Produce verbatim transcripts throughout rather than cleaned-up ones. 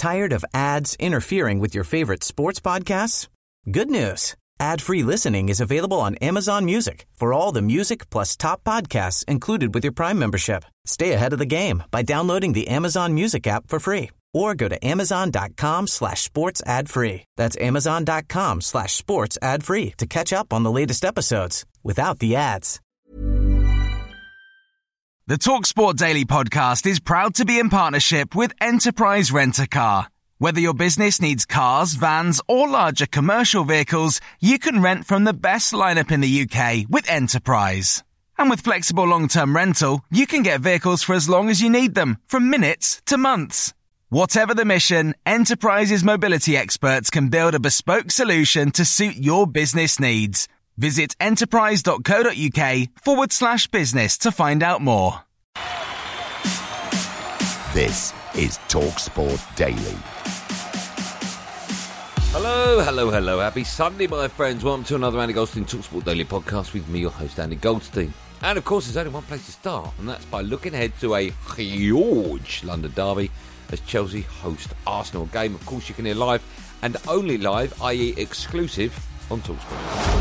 Tired of ads interfering with your favorite sports podcasts? Good news. Ad-free listening is available on Amazon Music for all the music plus top podcasts included with your Prime membership. Stay ahead of the game by downloading the Amazon Music app for free or go to amazon.com slash sports ad free. That's amazon.com slash sports ad free to catch up on the latest episodes without the ads. The TalkSport Daily podcast is proud to be in partnership with Enterprise Rent-A-Car. Whether your business needs cars, vans, or larger commercial vehicles, you can rent from the best lineup in the U K with Enterprise. And with flexible long-term rental, you can get vehicles for as long as you need them, from minutes to months. Whatever the mission, Enterprise's mobility experts can build a bespoke solution to suit your business needs. Visit enterprise.co.uk forward slash business to find out more. This is TalkSport Daily. Hello, hello, hello. Happy Sunday, my friends. Welcome to another Andy Goldstein TalkSport Daily podcast with me, your host, Andy Goldstein. And, of course, there's only one place to start, and that's by looking ahead to a huge London derby as Chelsea host Arsenal. A game, of course, you can hear live and only live, that is exclusive, on TalkSport.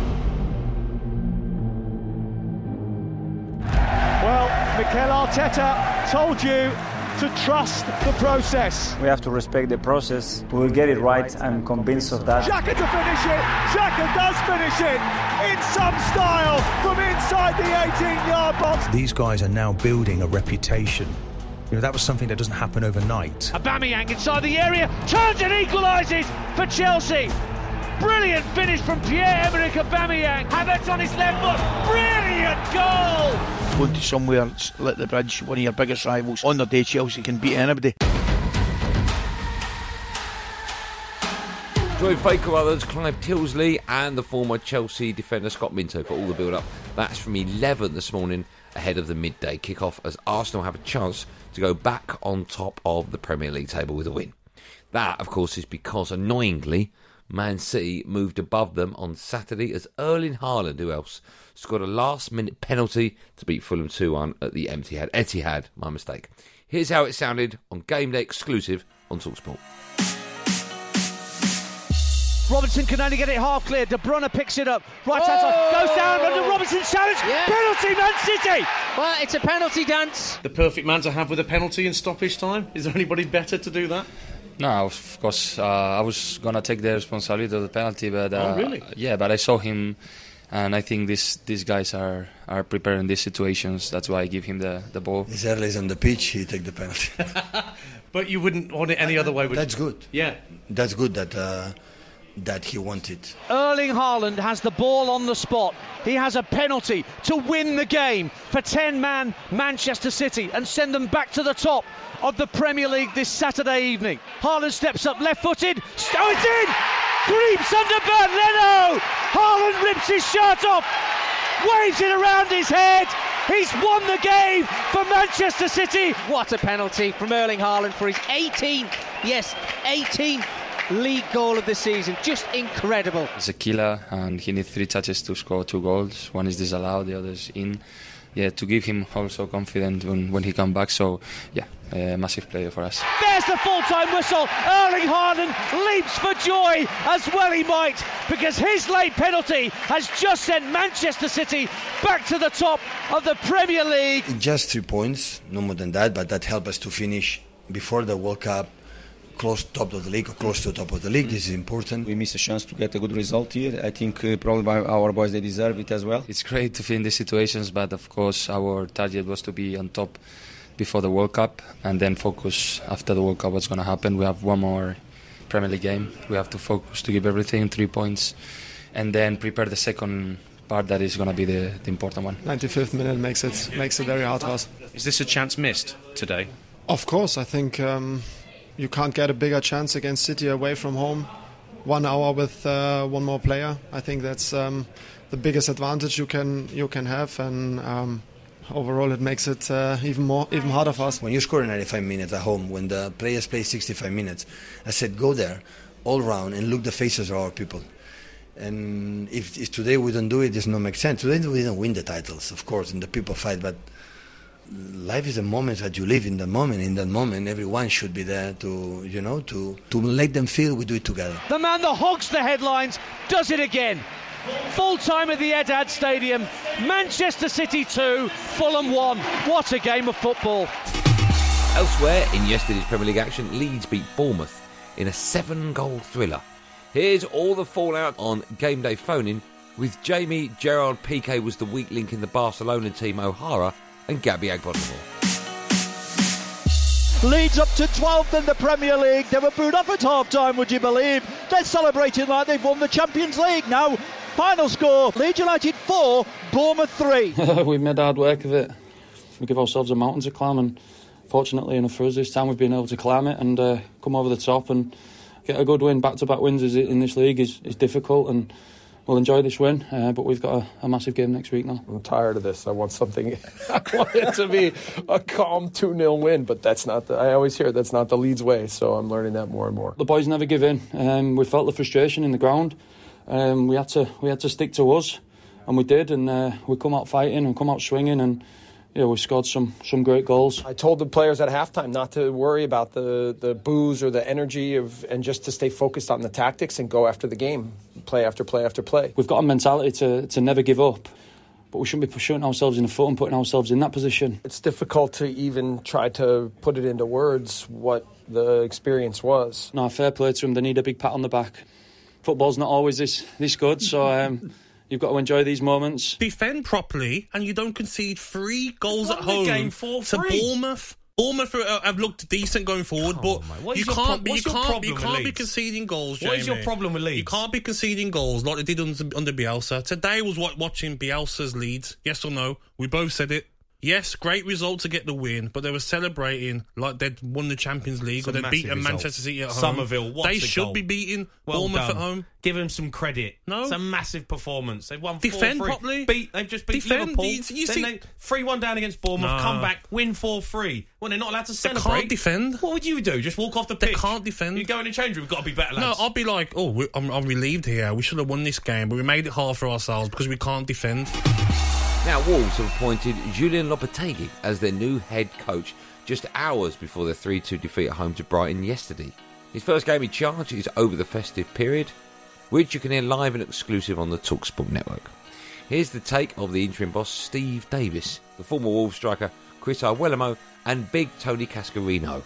Well, Mikel Arteta told you to trust the process. We have to respect the process. We will get it right. I'm convinced of that. Xhaka to finish it. Xhaka does finish it in some style from inside the eighteen-yard box. These guys are now building a reputation. You know, that was something that doesn't happen overnight. Aubameyang inside the area, turns and equalises for Chelsea. Brilliant finish from Pierre-Emerick Aubameyang. Havertz on his left foot. Brilliant goal. Going to somewhere like the Bridge, one of your biggest rivals. On their day, Chelsea can beat anybody. Joy Faker Brothers, Clive Tilsley and the former Chelsea defender Scott Minto for all the build-up. That's from eleven this morning ahead of the midday kick-off as Arsenal have a chance to go back on top of the Premier League table with a win. That, of course, is because, annoyingly, Man City moved above them on Saturday as Erling Haaland, who else, scored a last-minute penalty to beat Fulham two one at the Etihad. Etihad, my mistake. Here's how it sounded on Game Day exclusive on TalkSport. Robertson can only get it half clear. De Bruyne picks it up. Right hand oh! side. Goes down under Robertson's challenge. Yeah. Penalty, Man City. Well, it's a penalty dance. The perfect man to have with a penalty in stoppage time. Is there anybody better to do that? No, of course. Uh, I was going to take the responsibility of the penalty. but uh, Oh, really? Yeah, but I saw him, and I think this, these guys are, are preparing these situations. That's why I give him the, the ball. He's early on the pitch, he take the penalty. But you wouldn't want it any other way, would That's you? good. Yeah. That's good that uh, that he wanted. Erling Haaland has the ball on the spot. He has a penalty to win the game for ten-man Manchester City and send them back to the top of the Premier League this Saturday evening. Haaland steps up left-footed. Oh, it's in! Creeps under Bernd Leno! Haaland rips his shirt off, waves it around his head. He's won the game for Manchester City. What a penalty from Erling Haaland for his eighteenth, yes, eighteenth league goal of the season. Just incredible. He's a killer, and he needs three touches to score two goals. One is disallowed, the other is in. Yeah, to give him also confidence when, when he comes back. So, yeah, a massive player for us. There's the full-time whistle. Erling Haaland leaps for joy, as well he might, because his late penalty has just sent Manchester City back to the top of the Premier League. Just three points, no more than that, but that helped us to finish before the World Cup close to top of the league or close to the top of the league. This is important. We missed a chance to get a good result here. I think uh, probably our boys, they deserve it as well. It's great to be in these situations, but of course our target was to be on top before the World Cup and then focus after the World Cup what's going to happen. We have one more Premier League game. We have to focus to give everything, three points, and then prepare the second part that is going to be the, the important one. ninety-fifth minute makes it makes it very hard for us. Is this a chance missed today? Of course, I think um, you can't get a bigger chance against City away from home. One hour with uh, one more player. I think that's um, the biggest advantage you can you can have, and um, overall it makes it uh, even more even harder for us. When you score ninety-five minutes at home, when the players play sixty-five minutes, I said go there, all round, and look the faces of our people. And if, if today we don't do it, it does not make sense. Today we don't win the titles, of course, and the people fight, but life is a moment that you live in the moment. In that moment, everyone should be there to, you know, to, to make them feel we do it together. The man that hogs the headlines does it again. Full time at the Etihad Stadium. Manchester City two, Fulham one. What a game of football. Elsewhere in yesterday's Premier League action, Leeds beat Bournemouth in a seven-goal thriller. Here's all the fallout on Game Day Phone-In with Jamie. Gerard Piqué was the weak link in the Barcelona team, O'Hara and Gabby Agbonlahor. Leeds up to twelfth in the Premier League. They were booed off at half-time, would you believe? They're celebrating like they've won the Champions League now. Final score, Leeds United four, Bournemouth three. We made hard work of it. We give ourselves a mountain to climb, and fortunately enough for us this time we've been able to climb it and uh, come over the top and get a good win. Back-to-back wins in this league is, is difficult, and we'll enjoy this win, uh, but we've got a, a massive game next week now. I'm tired of this. I want something. I want it to be a calm two nil win, but that's not the, I always hear that's not the Leeds way, so I'm learning that more and more. The boys never give in. Um, we felt the frustration in the ground. Um, we had to we had to stick to us, and we did, and uh, we come out fighting and come out swinging, and yeah, we scored some some great goals. I told the players at halftime not to worry about the, the boos or the energy of, and just to stay focused on the tactics and go after the game, play after play after play. We've got a mentality to, to never give up, but we shouldn't be shooting ourselves in the foot and putting ourselves in that position. It's difficult to even try to put it into words what the experience was. No, fair play to them. They need a big pat on the back. Football's not always this, this good, so... Um, You've got to enjoy these moments. Defend properly, and you don't concede three goals at home game four to Bournemouth. Bournemouth have looked decent going forward, but you can't, be, you can't, you can't be conceding goals, Jamie. What is your problem with Leeds? You can't be conceding goals like they did under, under Bielsa. Today was what, watching Bielsa's Leeds. Yes or no? We both said it. Yes, great result to get the win, but they were celebrating like they'd won the Champions League or they'd beaten Manchester City at home. Somerville, what They a should goal. be beating Well Bournemouth done. at home. Give them some credit. No. It's a massive performance. They've won Defend four three. properly. Beat, they've just beat Defend. Liverpool. You- you then see- they three one down against Bournemouth, No. come back, win four three. Well, they're not allowed to They celebrate. can't defend. What would you do? Just walk off the They pitch? can't defend. You go in the change room, we've got to be better, No, lads. I'll be like, oh, we, I'm, I'm relieved here. We should have won this game, but we made it hard for ourselves because we can't defend. Now, Wolves have appointed Julian Lopetegui as their new head coach just hours before their three two defeat at home to Brighton yesterday. His first game in charge is over the festive period, which you can hear live and exclusive on the TalkSport network. Here's the take of the interim boss, Steve Davis, the former Wolves striker, Chris Arguello, and big Tony Cascarino.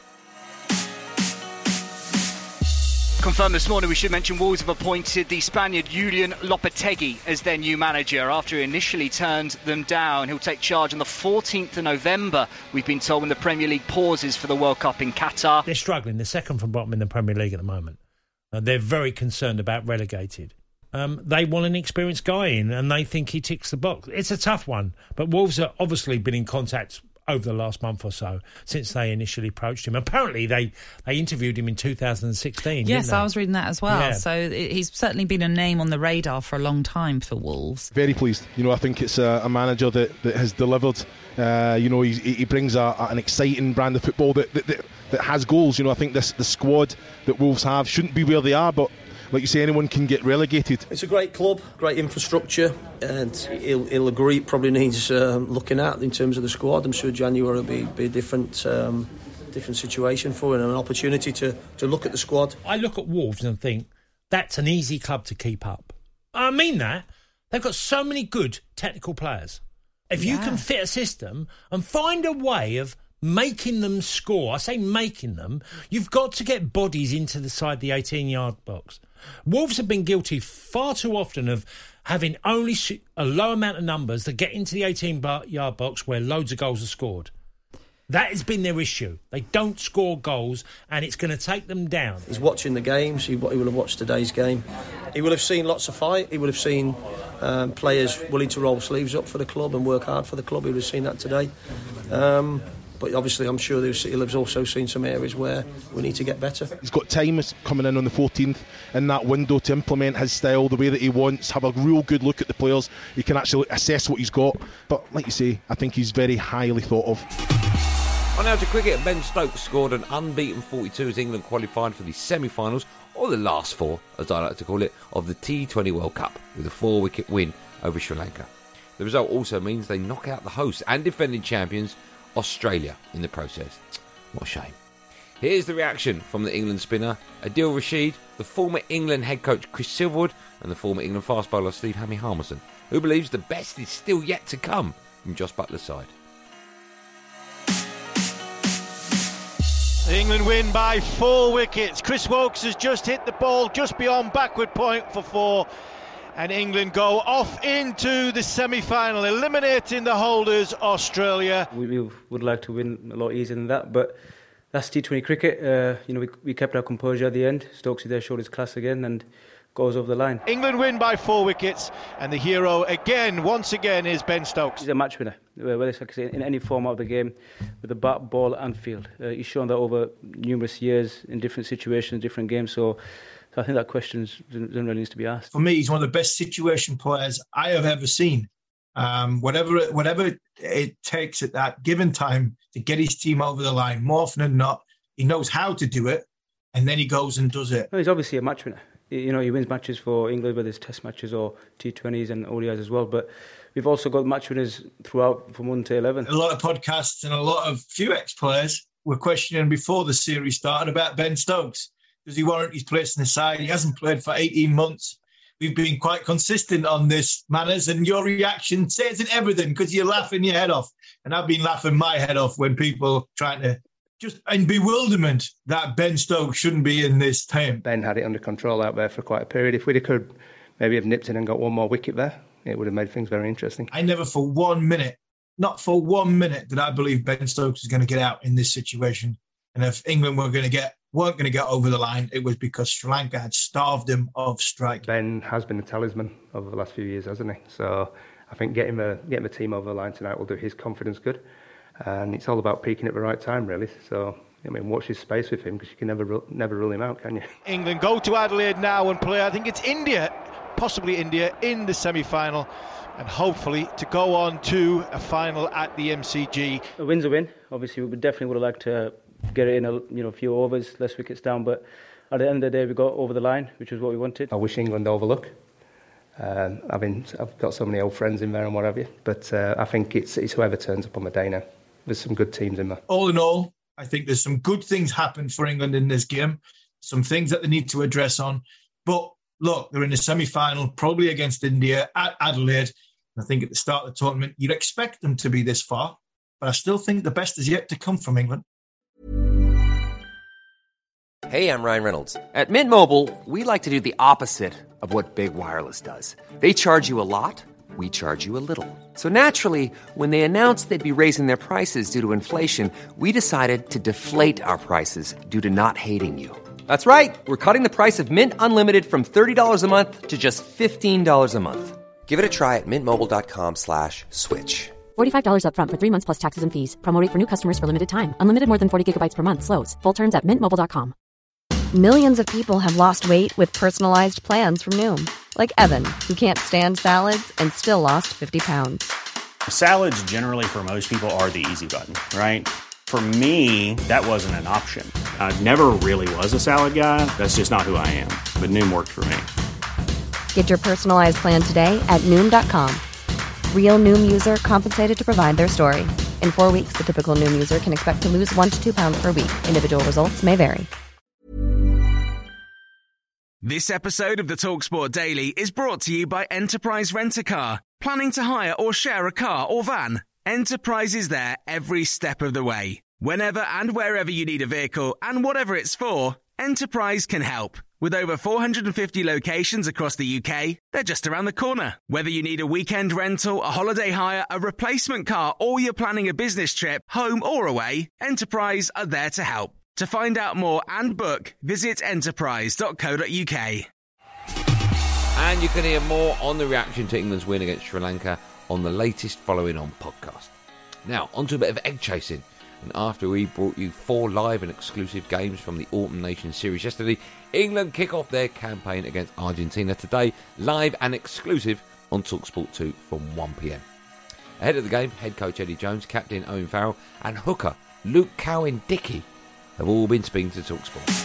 Confirmed this morning, we should mention Wolves have appointed the Spaniard Julian Lopetegui as their new manager after he initially turned them down. He'll take charge on the fourteenth of November, we've been told, when the Premier League pauses for the World Cup in Qatar. They're struggling. They're second from bottom in the Premier League at the moment. Uh, they're very concerned about relegated. Um, they want an experienced guy in and they think he ticks the box. It's a tough one, but Wolves have obviously been in contact over the last month or so since they initially approached him. Apparently they, they interviewed him in two thousand sixteen. Yes, I was reading that as well. Yeah. So it, he's certainly been a name on the radar for a long time for Wolves. Very pleased. You know, I think it's a, a manager that, that has delivered. Uh, you know, he, he brings a, an exciting brand of football that, that, that, that has goals. You know, I think this the squad that Wolves have shouldn't be where they are, but like you say, anyone can get relegated. It's a great club, great infrastructure, and he'll, he'll agree it probably needs um, looking at in terms of the squad. I'm sure January will be, be a different um, different situation for him and an opportunity to, to look at the squad. I look at Wolves and think that's an easy club to keep up. I mean that. They've got so many good technical players. If you Yeah. can fit a system and find a way of making them score, I say making them, you've got to get bodies into the side the eighteen-yard box. Wolves have been guilty far too often of having only sh- a low amount of numbers that get into the eighteen-yard box where loads of goals are scored. That has been their issue. They don't score goals, and it's going to take them down. He's watching the games. He, he will have watched today's game. He will have seen lots of fight. He will have seen um, players willing to roll sleeves up for the club and work hard for the club. He will have seen that today. Um, but obviously, I'm sure he'll have also seen some areas where we need to get better. He's got time coming in on the fourteenth in that window to implement his style the way that he wants, have a real good look at the players. He can actually assess what he's got. But like you say, I think he's very highly thought of. On now to cricket, Ben Stokes scored an unbeaten forty-two as England qualified for the semi-finals, or the last four, as I like to call it, of the T twenty World Cup, with a four-wicket win over Sri Lanka. The result also means they knock out the hosts and defending champions, Australia in the process. What a shame. Here's the reaction from the England spinner Adil Rashid, the former England head coach Chris Silverwood, and the former England fast bowler Steve Hammy Harmison, who believes the best is still yet to come from Jos Buttler's side. England win by four wickets. Chris Woakes has just hit the ball just beyond backward point for four, and England go off into the semi-final, eliminating the holders, Australia. We, we would like to win a lot easier than that, but that's T twenty cricket. Uh, you know, we, we kept our composure at the end. Stokesy there showed his class again and goes over the line. England win by four wickets, and the hero again, once again, is Ben Stokes. He's a match winner, whether it's like I say, in any format of the game, with the bat, ball and field. Uh, he's shown that over numerous years in different situations, different games, so, so I think that question doesn't really need to be asked. For me, he's one of the best situation players I have ever seen. Um, whatever, whatever it takes at that given time to get his team over the line, more often than not, he knows how to do it, and then he goes and does it. No, he's obviously a match winner. You know, he wins matches for England, whether it's Test matches or T twenties and O D Is as well. But we've also got match winners throughout from one to eleven. A lot of podcasts and a lot of few ex-players were questioning before the series started about Ben Stokes. Does he warrant his place in the side? He hasn't played for eighteen months. We've been quite consistent on this, Manners, and your reaction says it everything because you're laughing your head off. And I've been laughing my head off when people trying to just in bewilderment that Ben Stokes shouldn't be in this team. Ben had it under control out there for quite a period. If we could maybe have nipped in and got one more wicket there, it would have made things very interesting. I never for one minute, not for one minute, did I believe Ben Stokes was going to get out in this situation. And if England were going to get weren't going to get over the line, it was because Sri Lanka had starved him of strike. Ben has been a talisman over the last few years, hasn't he? So I think getting the getting the team over the line tonight will do his confidence good. And it's all about peaking at the right time, really. So, I mean, watch his space with him because you can never never rule him out, can you? England go to Adelaide now and play, I think it's India, possibly India, in the semi-final, and hopefully to go on to a final at the M C G. A win's a win. Obviously, we definitely would have liked to get it in a you know a few overs, less wickets down. But at the end of the day, we got over the line, which is what we wanted. I wish England overlook. Um, I mean, I've got so many old friends in there and what have you. But uh, I think it's, it's whoever turns up on the day now. There's some good teams in there. All in all, I think there's some good things happen for England in this game. Some things that they need to address on. But look, they're in the semi-final, probably against India at Adelaide. I think at the start of the tournament, you'd expect them to be this far. But I still think the best is yet to come from England. Hey, I'm Ryan Reynolds. At Mint Mobile, we like to do the opposite of what Big Wireless does. They charge you a lot. We charge you a little. So naturally, when they announced they'd be raising their prices due to inflation, we decided to deflate our prices due to not hating you. That's right. We're cutting the price of Mint Unlimited from thirty dollars a month to just fifteen dollars a month. Give it a try at mintmobile.com slash switch. forty-five dollars up front for three months plus taxes and fees. Promo rate for new customers for limited time. Unlimited more than forty gigabytes per month. Slows full terms at mint mobile dot com. Millions of people have lost weight with personalized plans from Noom. Like Evan, who can't stand salads and still lost fifty pounds. Salads generally for most people are the easy button, right? For me, that wasn't an option. I never really was a salad guy. That's just not who I am. But Noom worked for me. Get your personalized plan today at Noom dot com. Real Noom user compensated to provide their story. In four weeks, the typical Noom user can expect to lose one to two pounds per week. Individual results may vary. This episode of the TalkSport Daily is brought to you by Enterprise Rent-A-Car. Planning to hire or share a car or van? Enterprise is there every step of the way. Whenever and wherever you need a vehicle and whatever it's for, Enterprise can help. With over four hundred fifty locations across the U K, they're just around the corner. Whether you need a weekend rental, a holiday hire, a replacement car, or you're planning a business trip, home or away, Enterprise are there to help. To find out more and book, visit enterprise dot co dot uk. And you can hear more on the reaction to England's win against Sri Lanka on the latest Following On podcast. Now, on to a bit of egg chasing. And after we brought you four live and exclusive games from the Autumn Nations series yesterday, England kick off their campaign against Argentina today, live and exclusive on TalkSport two from one p m. Ahead of the game, head coach Eddie Jones, captain Owen Farrell, and hooker Luke Cowan-Dickey have all been speaking to TalkSport.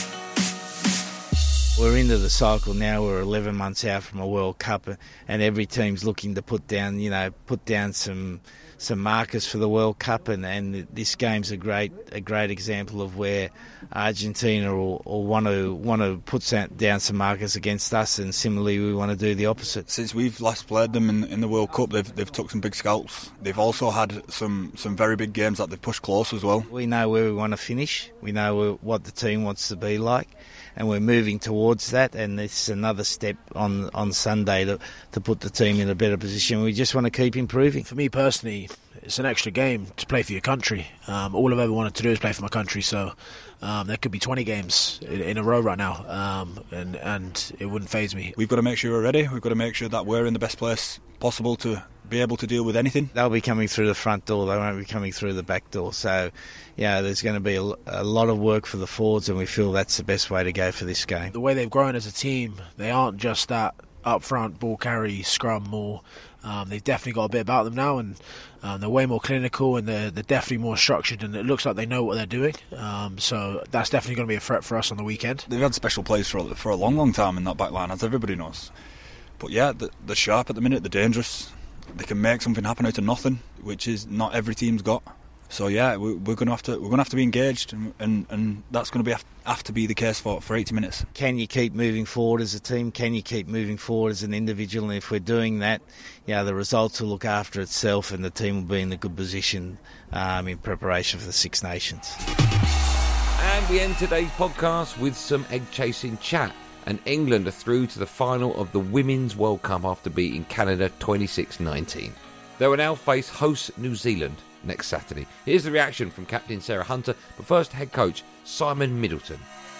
We're into the cycle now. We're eleven months out from a World Cup, and every team's looking to put down, you know, put down some some markers for the World Cup, and, and this game's a great a great example of where Argentina will, will want to want to put down some markers against us, and similarly we want to do the opposite. Since we've last played them in, in the World Cup, they've they've took some big scalps. They've also had some, some very big games that they've pushed close as well. We know where we want to finish. We know what the team wants to be like, and we're moving towards that, and it's another step on on Sunday to, to put the team in a better position. We just want to keep improving. For me personally, it's an extra game to play for your country. Um, all I've ever wanted to do is play for my country, so um, there could be twenty games in, in a row right now, um, and, and it wouldn't faze me. We've got to make sure we're ready. We've got to make sure that we're in the best place possible to be able to deal with anything. They'll be coming through the front door, they won't be coming through the back door, so yeah, there's going to be a, a lot of work for the forwards, and we feel that's the best way to go for this game. The way they've grown as a team, they aren't just that up front ball carry scrum more. Um, they've definitely got a bit about them now, and um, they're way more clinical, and they're, they're definitely more structured, and it looks like they know what they're doing. Um, so that's definitely going to be a threat for us on the weekend. They've had special plays for a, for a long, long time in that back line, as everybody knows. But yeah, they're sharp at the minute, they're dangerous. They can make something happen out of nothing, which is not every team's got. So yeah, we're going to have to we're going to have to be engaged, and, and, and that's going to be have to be the case for, for eighty minutes. Can you keep moving forward as a team? Can you keep moving forward as an individual? And if we're doing that, yeah, the results will look after itself, and the team will be in a good position um, in preparation for the Six Nations. And we end today's podcast with some egg-chasing chat. And England are through to the final of the Women's World Cup after beating Canada twenty-six nineteen. They will now face host New Zealand next Saturday. Here's the reaction from Captain Sarah Hunter, but first head coach Simon Middleton.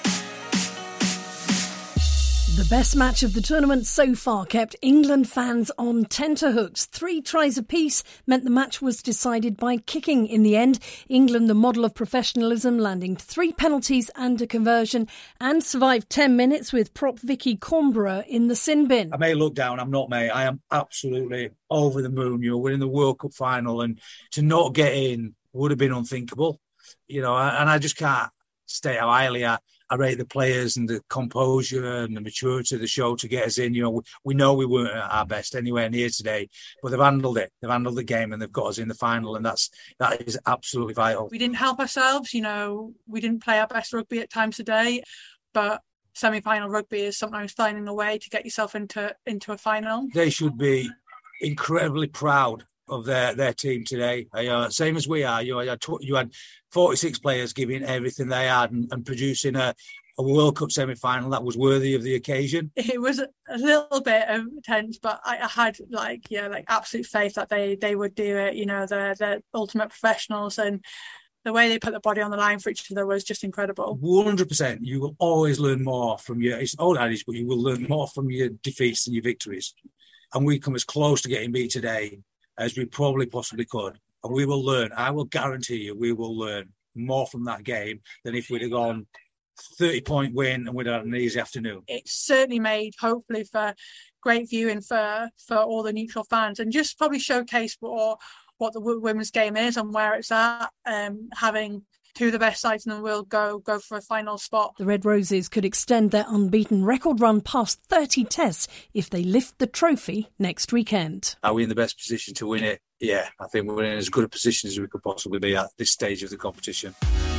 The best match of the tournament so far kept England fans on tenterhooks. Three tries apiece meant the match was decided by kicking in the end. England, the model of professionalism, landing three penalties and a conversion, and survived ten minutes with prop Vicky Cornborough in the sin bin. I may look down, I'm not, mate. I am absolutely over the moon. You're winning the World Cup final, and to not get in would have been unthinkable. You know, and I just can't state how highly I I rate the players and the composure and the maturity of the show to get us in. You know, we, we know we weren't at our best anywhere near today, but they've handled it. They've handled the game, and they've got us in the final, and that's that is absolutely vital. We didn't help ourselves. You know, we didn't play our best rugby at times today, but semi-final rugby is sometimes finding a way to get yourself into into a final. They should be incredibly proud of their, their team today. Uh, same as we are. You know, you had forty-six players giving everything they had and, and producing a, a World Cup semi-final that was worthy of the occasion. It was a little bit tense, but I, I had like yeah, like absolute faith that they they would do it. You know, they're they're ultimate professionals, and the way they put the body on the line for each other was just incredible. one hundred percent. You will always learn more from your, it's old adage, but you will learn more from your defeats than your victories. And we come as close to getting beat today as we probably possibly could. And we will learn. I will guarantee you we will learn more from that game than if we'd have gone thirty-point win and we'd have had an easy afternoon. It's certainly made, hopefully, for great viewing for, for all the neutral fans, and just probably showcase what, what the women's game is and where it's at, um, having two of the best sides in the world go go for a final spot. The Red Roses could extend their unbeaten record run past thirty tests if they lift the trophy next weekend. Are we in the best position to win it? Yeah, I think we're in as good a position as we could possibly be at this stage of the competition.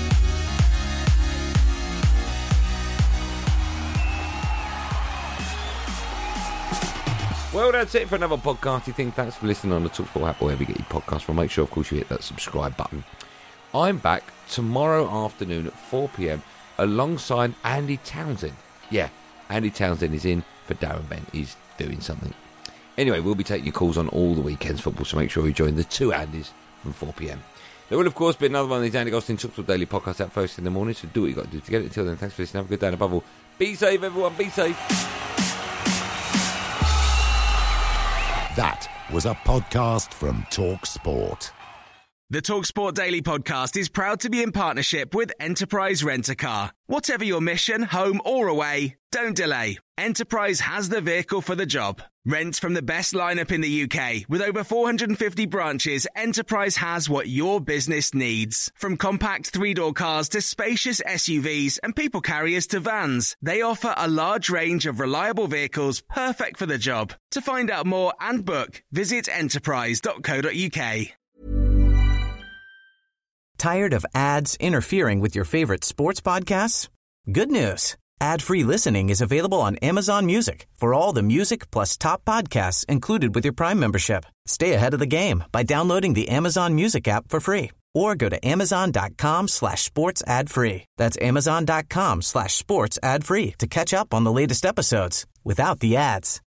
Well, that's it for another podcasty thing. Thanks for listening on the TalkSport app or wherever you get your podcast from. Make sure, of course, you hit that subscribe button. I'm back tomorrow afternoon at four p.m. alongside Andy Townsend. Yeah, Andy Townsend is in for Darren Bent. He's doing something. Anyway, we'll be taking your calls on all the weekend's football, so make sure you join the two Andys from four p.m. There will, of course, be another one of these Andy Goldstein TalkSport Daily podcasts out first in the morning, so do what you got to do to get it. Until then, thanks for listening. Have a good day, and above all, be safe, everyone. Be safe. That was a podcast from TalkSport. The TalkSport Daily Podcast is proud to be in partnership with Enterprise Rent-A-Car. Whatever your mission, home or away, don't delay. Enterprise has the vehicle for the job. Rent from the best lineup in the U K. With over four hundred fifty branches, Enterprise has what your business needs. From compact three-door cars to spacious S U Vs and people carriers to vans, they offer a large range of reliable vehicles perfect for the job. To find out more and book, visit enterprise dot co dot uk. Tired of ads interfering with your favorite sports podcasts? Good news. Ad-free listening is available on Amazon Music for all the music plus top podcasts included with your Prime membership. Stay ahead of the game by downloading the Amazon Music app for free or go to amazon.com slash sports ad free. That's amazon.com slash sports ad free to catch up on the latest episodes without the ads.